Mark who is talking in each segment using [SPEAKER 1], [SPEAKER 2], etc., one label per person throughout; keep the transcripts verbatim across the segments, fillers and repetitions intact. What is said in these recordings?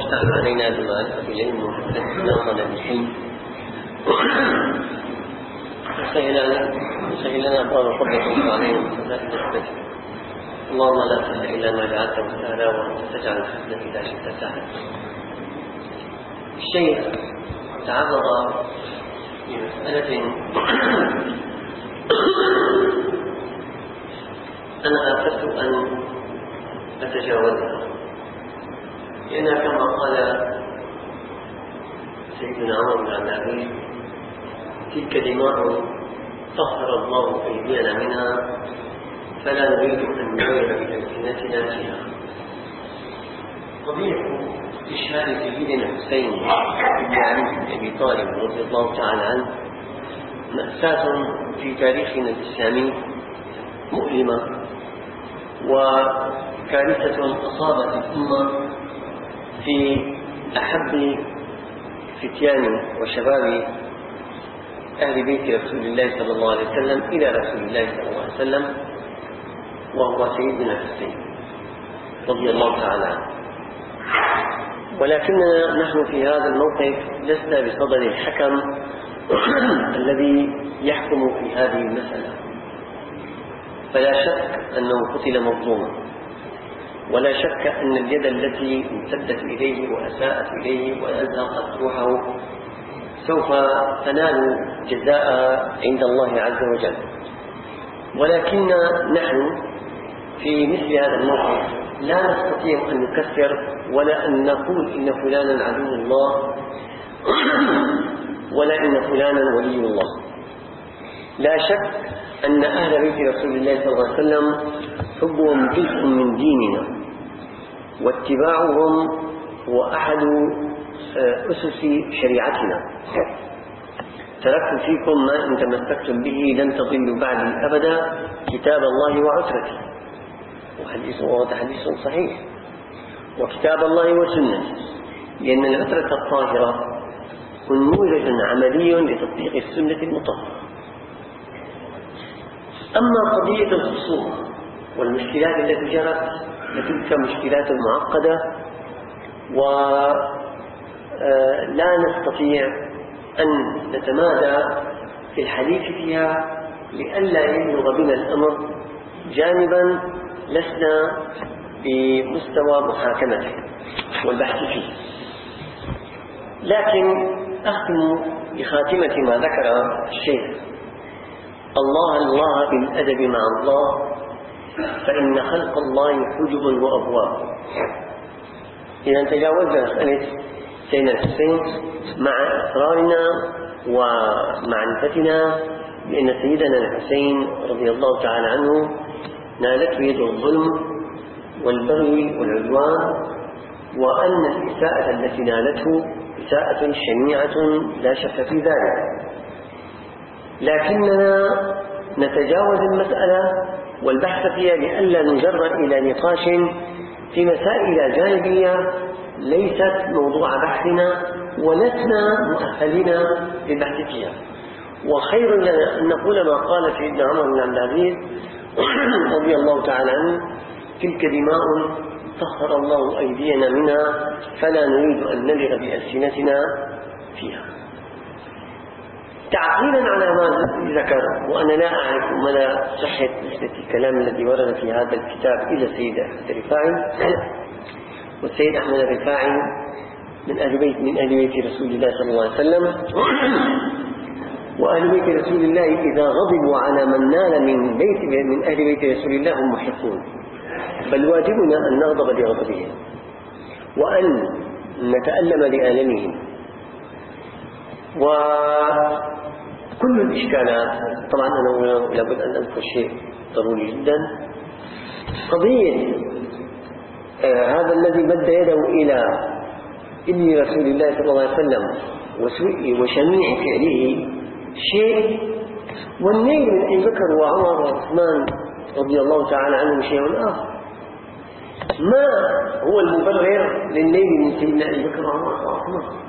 [SPEAKER 1] تعالى علينا بمعرفة العلم وحفظنا الحلم وسهل لنا أبواب فضلك علينا وسهل نسبته. اللهم لا سهل إلا ما جعلته سهلا وأنت تجعل الحزن إذا شئت سهلا. الشيخ تعرض لمسألة أنا أردت أن أتجاوزها، لأنها كما قال سيدنا عمر بن عبد العزيز: تلك دماء طهر الله أيدينا منها فلا نريد أن نغير بألسنتنا فيها. قضية استشهاد سيدنا الحسين بن علي بن أبي طالب رضي الله تعالى عنه مأساة في تاريخنا الإسلامي مؤلمة وكارثة أصابت الأمة في أحب فتيان وشباب أهل بيت رسول الله صلى الله عليه وسلم إلى رسول الله صلى الله عليه وسلم، وهو سيدنا الحسين رضي الله تعالى عنه. ولكننا نحن في هذا الموقف لسنا بصدد الحكم الذي يحكم في هذه المسألة، فلا شك أنه قتل مظلوما، ولا شك أن اليد التي امتدت إليه وأساءت إليه وأزهقت روحه سوف تنال جزاء عند الله عز وجل. ولكن نحن في مثل هذا الموقف لا نستطيع أن نكفر ولا أن نقول إن فلانا عدو الله ولا إن فلانا ولي الله. لا شك أن أهل بيت رسول الله صلى الله عليه وسلم حبهم جزء من ديننا، واتباعهم هو أحد أسس شريعتنا. تركت فيكم ما إن تمسكتم به لن تضلوا بعدي أبدا، كتاب الله وعترته، وهذا حديث صحيح، وكتاب الله وسنته، لأن العترة الطاهرة نموذج عملي لتطبيق السنة المطهرة. أما قضية الخصومة والمشكلات التي جرت فتلك مشكلات معقدة ولا نستطيع أن نتمادى في الحديث فيها لئلا يبلغ بنا الأمر جانبا لسنا بمستوى محاكمته والبحث فيه. لكن أختم بخاتمة ما ذكر الشيخ: الله الله بالأدب مع الله فإن خلق الله حجب وأبواب. إذا تجاوزنا مسألة سيدنا الحسين مع إصرارنا ومعرفتنا بأن سيدنا الحسين رضي الله تعالى عنه نالته يد الظلم والبغي والعدوان، وأن الإساءة التي نالته إساءة شنيعة لا شك في ذلك. لكننا نتجاوز المسألة والبحث فيها لئلا نجر إلى نقاش في مسائل جانبية ليست موضوع بحثنا ولسنا مؤهلين للبحث فيها. وخير لنا أن نقول ما قال سيدنا عمر بن عبد العزيز رضي الله تعالى عنه: تلك دماء طهر الله أيدينا منها فلا نريد أن نلغ بألسنتنا فيها. تعقيلا على ما ذكر، وأنا لا أعرف مدى صحة نسبة الكلام الذي ورد في هذا الكتاب إلى السيد أحمد الرفاعي، والسيد أحمد الرفاعي من أهل بيت من أهل بيت رسول الله صلى الله عليه وسلم، وأهل بيت رسول الله إذا غضبوا على من نال من بيت من أهل بيت رسول الله هم محقون، بل واجبنا أن نغضب لغضبهم وأن نتألم لآلمهم. وكل الإشكالات طبعا أنا لابد أن أذكر شيء ضروري جدا: قضية آه هذا الذي مد يده إلى ابن رسول الله صلى الله عليه وسلم وسوء وشنيع فعله شيء، والنيل من أبي بكر وعمر وعثمان رضي الله تعالى عنهم شيء آخر. ما هو المبرر للنيل من سيدنا أبي بكر وعمر وعثمان؟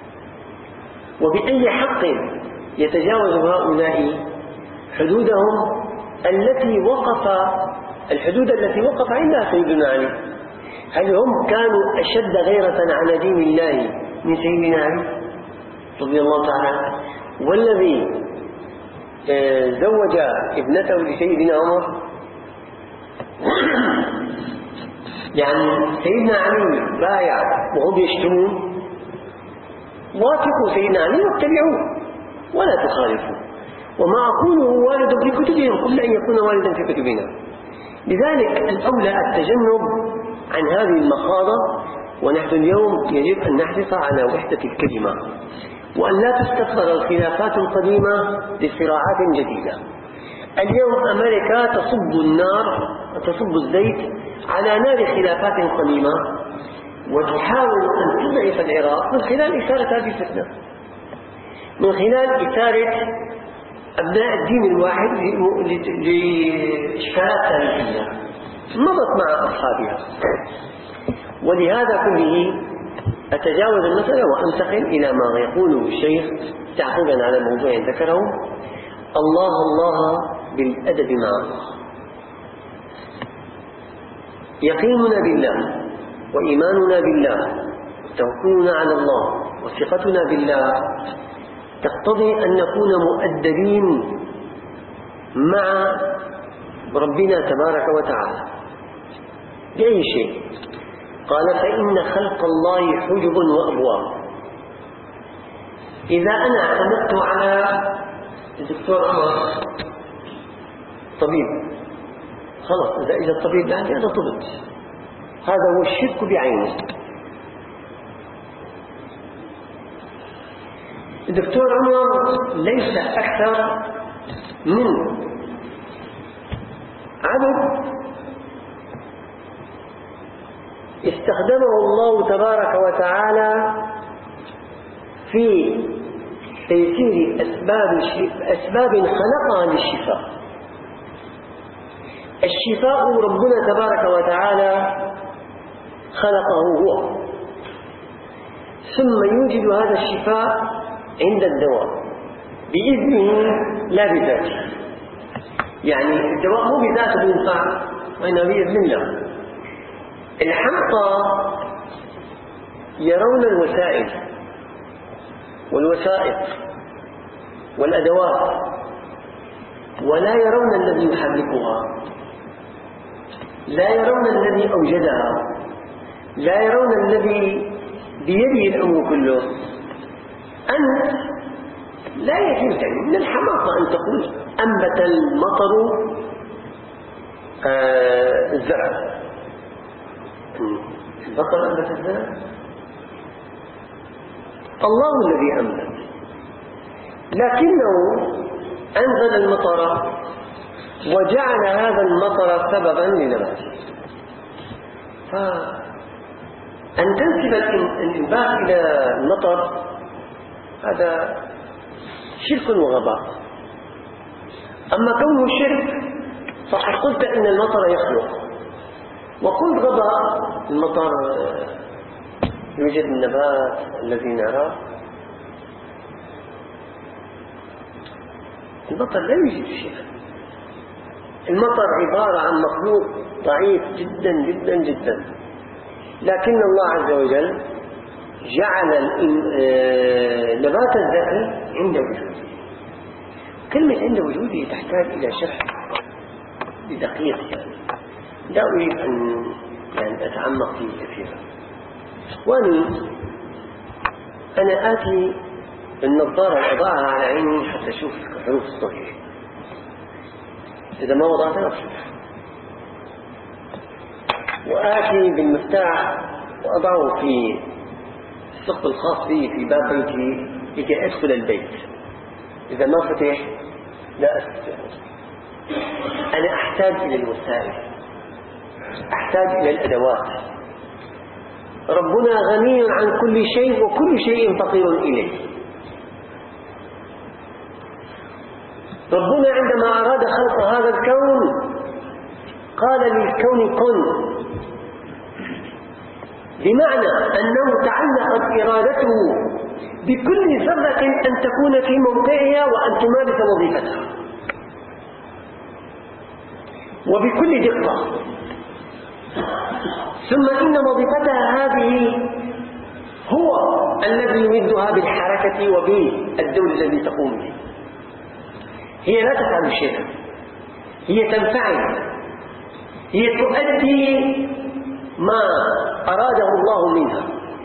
[SPEAKER 1] وبأي حق يتجاوز هؤلاء حدودهم التي وقف الحدود التي وقف عندها سيدنا علي؟ هل هم كانوا أشد غيرة على دين الله من سيدنا علي رضي الله تعالى عنه، والذي زوج ابنته لسيدنا عمر؟ يعني سيدنا علي بايع وهم يشتمون، وافقوا سيدنا علي واتبعوه ولا تخالفوا، وما أقوله وارد في كتبهم قبل أن يكون واردا في كتبنا. لذلك الأولى التجنب عن هذه المخاضة، ونحن اليوم يجب أن نحرص على وحدة الكلمة، وأن لا تستصغر الخلافات القديمة لصراعات جديدة. اليوم أمريكا تصب النار وتصب الزيت على نار خلافات قديمة، وتحاول أن تضعف العراق من خلال إثارة هذه الفتنة، من خلال إثارة أبناء الدين الواحد لإشكالات تاريخية مضت مع أصحابها. ولهذا كله أتجاوز المسألة وأنتقل إلى ما يقوله الشيخ تعقيبا على موضوع ذكره: الله الله بالأدب مع الله. يقيننا بالله وإيماننا بالله وتوكلنا على الله وثقتنا بالله تقتضي أن نكون مؤدبين مع ربنا تبارك وتعالى بأي شيء. قال: فإن خلق الله حجب وأبواب. إذا أنا اعتمدت على الدكتور عمر طبيب، خلاص إذا إذا الطبيب لا هذا طبيب، هذا هو الشرك بعينه. الدكتور عمر ليس أكثر من عبد استخدمه الله تبارك وتعالى في تيسير أسباب, أسباب خلقها للشفاء. الشفاء ربنا تبارك وتعالى خلقه هو، ثم يوجد هذا الشفاء عند الدواء بإذنه لا بذاته. يعني الدواء مو بذاته بينفع، وإنما بإذن الله. الحمقى يرون الوسائل والوسائط والأدوات ولا يرون الذي يحركها، لا يرون الذي أوجدها، لا يرون الذي بيده الأمر كله. أنت لا يجوز من الحماقة أن تقول أنبت المطر آه الزرع. البطل أنبت الزرع؟ الله الذي أنبت، لكنه أنزل المطر وجعل هذا المطر سببا لنباته. فأن تنسب الإنبات إلى المطر هذا شرك وغباء. أما كونه شرك فقد قلت إن المطر يخلق، وقلت غباء المطر يوجد النبات الذي نراه. المطر لا يوجد شيء. المطر عبارة عن مخلوق ضعيف جدا جدا جدا، لكن الله عز وجل جعل نبات الزرع عند وجوده. كلمة عند وجوده تحتاج إلى شرح بدقيق، يعني لا أريد أن يعني أتعمق فيه كثيرا. وأني أنا آتي النظارة أضعها على عيني حتى أشوف الحروف الصغيرة، إذا ما وضعتها أشوف، وآتي بالمفتاح وأضعه في الثقب الخاص بي في باب بيتي لكي أدخل البيت. إذا ما فتح لا أستطيع. أنا أحتاج إلى الوسائل، أحتاج إلى الأدوات. ربنا غني عن كل شيء وكل شيء فقير إليه. ربنا عندما أراد خلق هذا الكون قال للكون كن، بمعنى أنه تعلقت إرادته بكل ذرة أن تكون في موقعها وأن تمارس وظيفتها، وبكل دقة. ثم إن وظيفتها هذه هو الذي يمدها بالحركة وبالدور الذي تقوم به. هي لا تفعل شيئا، هي تنفعل، هي تؤدي ما أراده الله منها.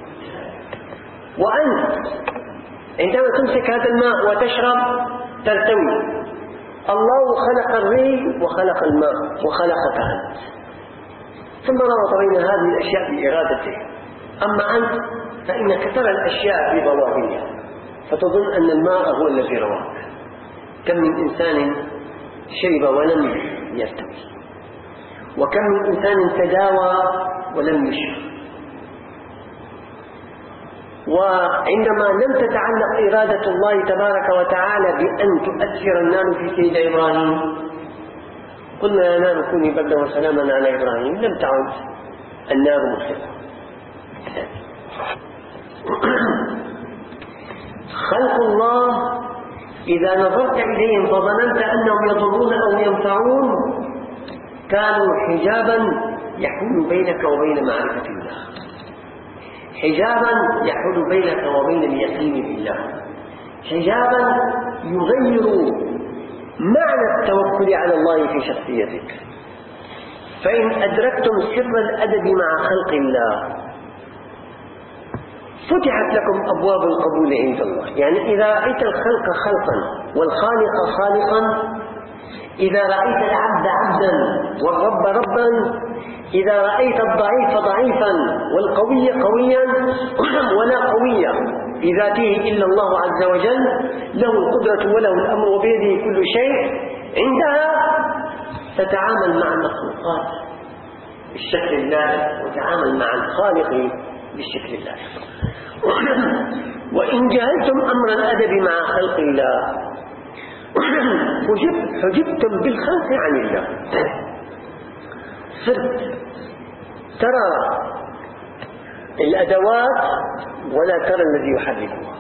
[SPEAKER 1] وأنت عندما تمسك هذا الماء وتشرب ترتوي. الله خلق الري وخلق الماء وخلقك أنت، ثم ربط بين هذه الأشياء بإرادته. أما أنت فإنك ترى الأشياء في ظواهرها فتظن أن الماء هو الذي رواك. كم من إنسان شرب ولم يرتوي، وكم من إنسان تداوى ولم يشفى. وعندما لم تتعلق إرادة الله تبارك وتعالى بأن تؤثر النار في سيد إبراهيم، قلنا يا نار كوني بردا وسلاما على إبراهيم، لم تعد النار مخلصة. خلق الله إذا نظرت إليهم فظننت أنهم يضرون أو ينفعون كانوا حجابا يحول بينك وبين معرفة الله، حجابا يحول بينك وبين اليقين بالله، حجابا يغير معنى التوكل على الله في شخصيتك. فإن أدركتم سر الأدب مع خلق الله فتحت لكم أبواب القبول عند الله. يعني إذا رأيت الخلق خلقا والخالق خالقا، إذا رأيت العبد عبدا والرب ربا، إذا رأيت الضعيف ضعيفا والقوي قويا ولا قوي بذاته إلا الله عز وجل، له القدرة وله الأمر وبيده كل شيء، عندها تتعامل مع المخلوقات بالشكل اللائق وتعامل مع الخالق بالشكل اللائق. وإن جهلتم أمر الأدب مع خلق الله حجبتم بالخلق عن الله. صرت ترى الأدوات ولا ترى الذي يحركها.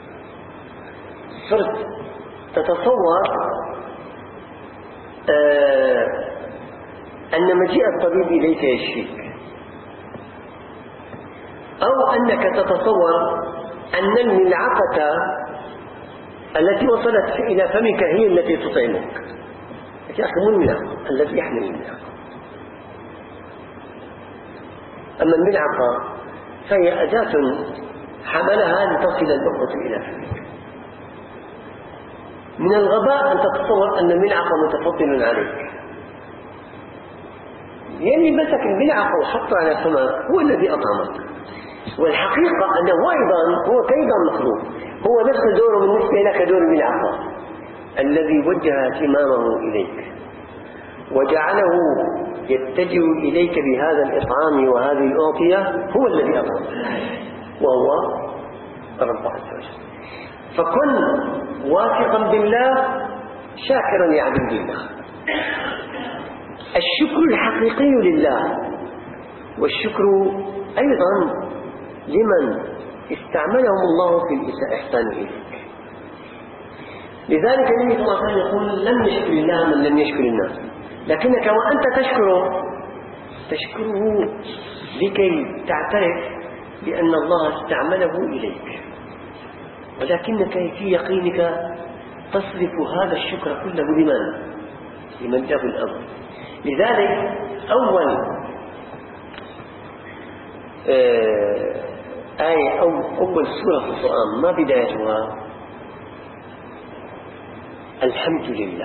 [SPEAKER 1] صرت تتصور آه أن مجيء الطبيب إليك يشفيك، أو أنك تتصور أن الملعقة التي وصلت إلى فمك هي التي تطعمك. يا أخي مو الملعقة الذي يحمل الملعقة، أما الملعقة فهي أداة حملها لتصل اللقمة إلى فمك. من الغباء أن تتصور أن الملعقة متفضل عليك. يعني مسك الملعقة وحطها على فمك هو الذي أطعمك، والحقيقة أنه أيضا هو كأيضا مخلوق، هو نفس دوره بالنسبة لك دور الملعقة. الذي وجه اهتمامه إليك وجعله يتجه إليك بهذا الإطعام وهذه الأعطية هو الذي أطعمك، وهو رب عز وجل. فكن واثقا بالله شاكرا لعبد الله. الشكر الحقيقي لله، والشكر أيضا لمن استعملهم الله في الإحسان إليك. لذلك النبي صلى الله عليه وسلم يقول لم يشكر الله من لم يشكر الناس، لكنك وأنت تشكره تشكره لكي تعترف بأن الله استعمله إليك، ولكنك في يقينك تصرف هذا الشكر كله لمن؟ لمن له الأمر. لذلك أول آية أو أول سورة في القرآن ما بدايتها؟ الحمد لله.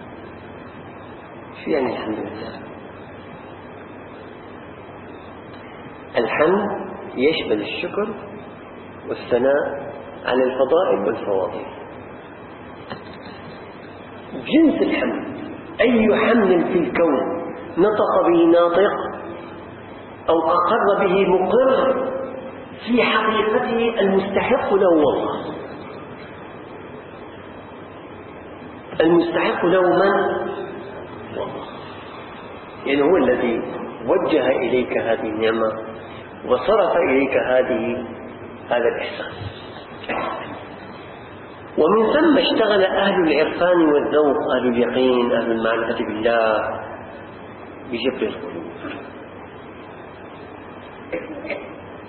[SPEAKER 1] شو يعني الحمد لله؟ الحمد يشمل الشكر والثناء على الفضائل والفواضل. جنس الحمد أي حمد في الكون نطق به ناطق أو أقر به مقر في حقيقته المستحق له والله. المستحق له من؟ والله. يعني هو الذي وجه إليك هذه النعمة وصرف إليك هذه هذا الإحسان. ومن ثم اشتغل أهل العرفان والذوق، أهل اليقين، أهل المعرفة بالله بجبر القلوب.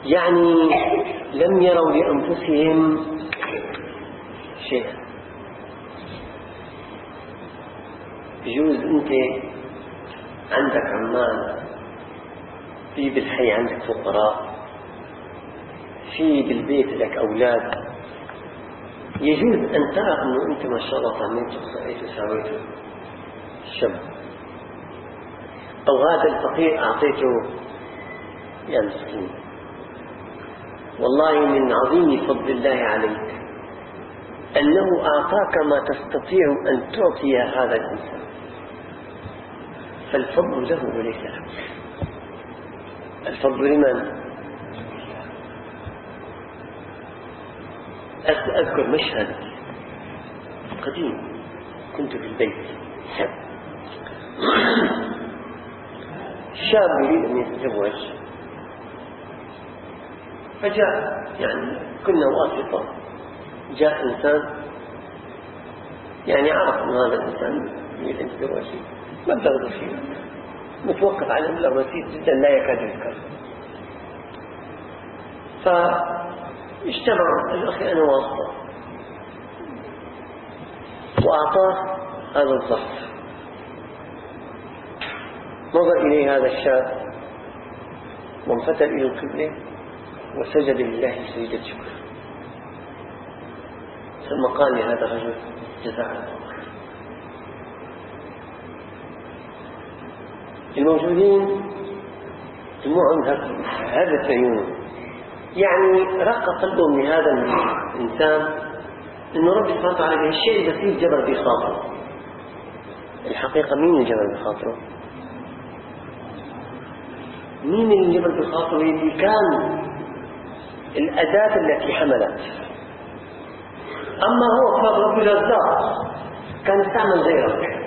[SPEAKER 1] يعني لم يروا لأنفسهم شيئا. يجوز أنت عندك عمال، في بالحي عندك فقراء، في بالبيت لك أولاد، يجوز أن ترى أنه أنت ما شاء الله عملت وسويت وسويت الشاب، أو هذا الفقير أعطيته يا مسكين. والله من عظيم فضل الله عليك أنه أعطاك ما تستطيع أن تعطي هذا الإنسان، فالفضل له وليس لك. الفضل لمن؟ أذكر مشهد قديم، كنت في البيت، شاب يريد أن يتزوج، فجاء يعني كنا واسطة، جاء إنسان يعني عرف أن هذا الإنسان يريد أن يتزوج، مبلغ بسيط متوقف على مبلغ بسيط جدا لا يكاد يذكر. فاجتمعوا الأخي أنا واسطة وأعطاه هذا الظرف. نظر إليه هذا الشاب وانفتل إلى القبلة وسجد لله سجدة شكر، ثم قال لهذا الرجل جزاك الله خير. الموجودين دموعهم هذا عيونهم، يعني رق قلبهم لهذا الإنسان إنه رب سبحانه وتعالى بهالشيء البسيط جبر بخاطره. الحقيقة مين اللي جبر بخاطره؟ مين اللي جبر بخاطره؟ اللي كان الأداة التي حملت. أما هو فرض رب الرزاق كان يستعمل غيره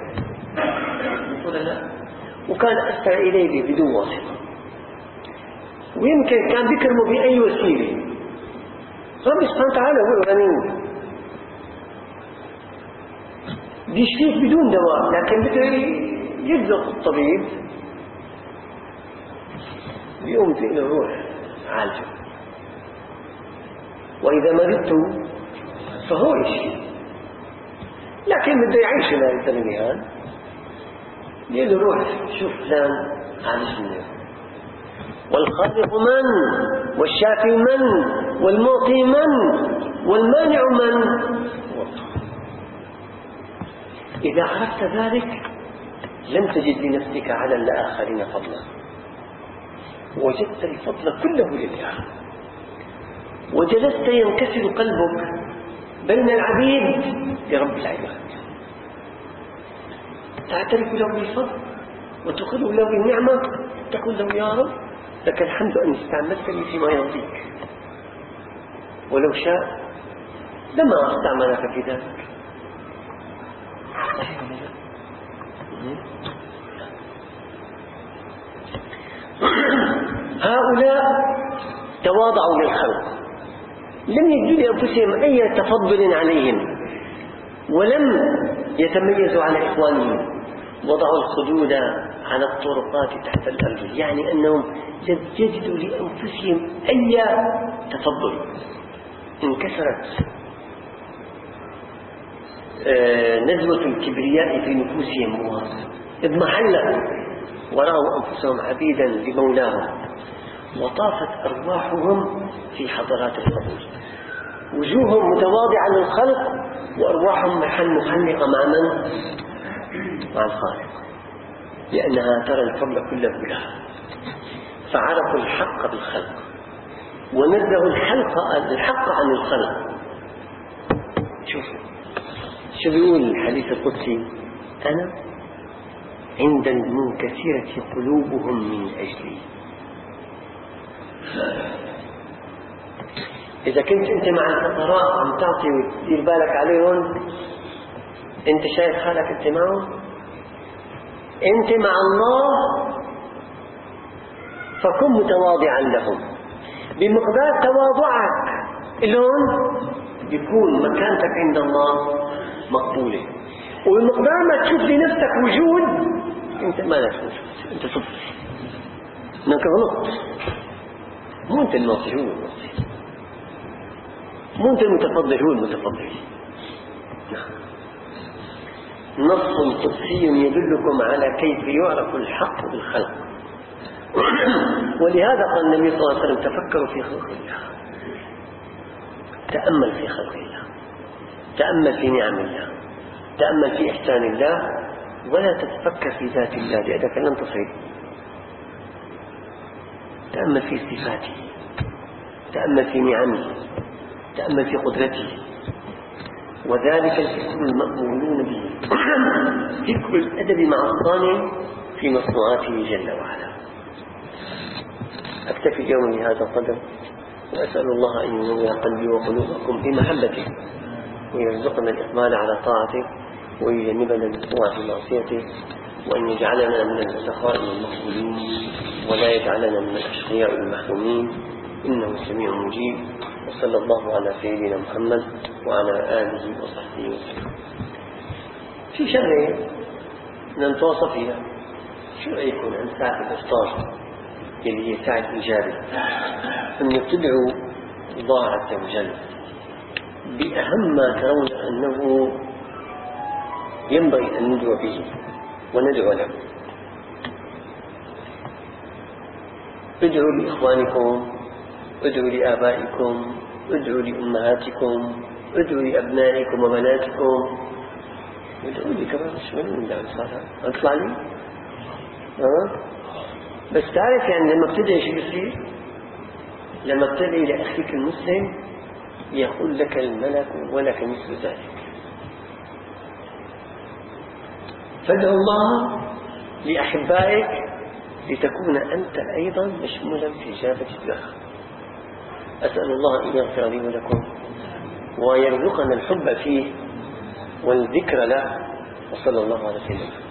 [SPEAKER 1] وكان أسرع إليه بدون واسطة، ويمكن كان بيكرمه بأي وسيلة. رب سبحانه وتعالى هو الغني بيشفيك بدون دواء، لكن بده يرزق الطبيب بيقوم تقله روح عالجه، وإذا مرضت فهو يشفي، لكن بده يعيش الإنسان بهذا، يقول له روح شوف فلان عالجني. والخالق من؟ والشافي من؟ والمعطي من؟ والمانع من؟ إذا عرفت ذلك لم تجد لنفسك على الآخرين فضلا، وجدت الفضل كله لله، وجلست ينكسر قلبك بين العبيد لرب العباد، تعترف له بالفضل وتقر له بالنعمة، تقول له يا رب لك الحمد أن استعملتني فيما يرضيك، ولو شاء لما استعملك في ذلك. هؤلاء تواضعوا للخلق، لم يجدوا لأنفسهم أي تفضل عليهم، ولم يتميزوا على إخوانهم، وضعوا الخدود على الطرقات تحت الأرض، يعني أنهم لم يجدوا لأنفسهم أي تفضل. انكسرت آه نزوة الكبرياء في نفوسهم، اضمحلت ورأوا أنفسهم عبيدا لمولاهم، وطافت أرواحهم في حضرات القبور، وجوههم متواضعة للخلق وأرواحهم محل محلقة مع من؟ مع الخالق، لأنها ترى الفضل كله لها، فعرفوا الحق بالخلق ونزهوا الحق الحق عن الخلق. شوفوا شو بيقول الحديث القدسي: أنا عند المنكسرة قلوبهم من أجلي. إذا كنت أنت مع الفقراء عم تعطي وتدير بالك عليهم، أنت شايف حالك أنت معهم؟ أنت مع الله، فكن متواضعا لهم بمقدار تواضعك لهم، يكون مكانتك عند الله مقبولة. وبمقدار ما تشوف لنفسك وجود، أنت ما لك وجود، أنت صفر، أنك غلط. مو أنت الناصح، هو الناصح، مو أنت المتفضل، هو المتفضل. نعم. نص قدسي يدلكم على كيف يعرف الحق بالخلق. ولهذا قال النبي صلى الله عليه وسلم تفكروا في خلق الله، تأمل في خلق الله، تأمل في نعم الله، تأمل في إحسان الله، ولا تتفكر في ذات الله لأنك لن تصل. تأمل في صفاته، تأمل في نعمه، تأمل في قدرته، وذلك الفكر المأمولون به فكر الأدب مع الصانع في مصنوعاته جل وعلا. أكتفي اليوم بهذا القدر، وأسأل الله أن ينور قلبي وقلوبكم بمحبته، ويرزقنا الإقبال على طاعته، ويجنبنا الوقوع في معصيته، وأن يجعلنا من الأتقاء المقبولين، ولا يجعلنا من الأشقياء المحرومين، إنه سميع مجيب. وصلى الله على سيدنا محمد وعلى آله وصحبه وسلم. في شغلة نتواصل فيها، شو رأيكم عن ساعة الإفطار اللي هي ساعة إجابة، أن تدعو الله عز وجل بأهم ما ترون أنه ينبغي أن ندعو به وندعو له. ادعوا لإخوانكم، ادعوا لآبائكم، ادعوا لأمهاتكم، ادعوا لأبنائكم وبناتكم، ادعوا لي كمان. مش من لا صراحة أطلع لي أه؟ بس تعرف يعني لما بتدعي شو بيصير؟ لما بتدعي لأخيك المسلم يقول لك الملك ولك مثل ذلك. فادعوا الله لأحبائك لتكون أنت أيضا مشمولا في إجابة الدعاء. أسأل الله أن يغفر لي ولكم ويرزقنا الحب فيه والذكر له، وصلى الله على سيدنا.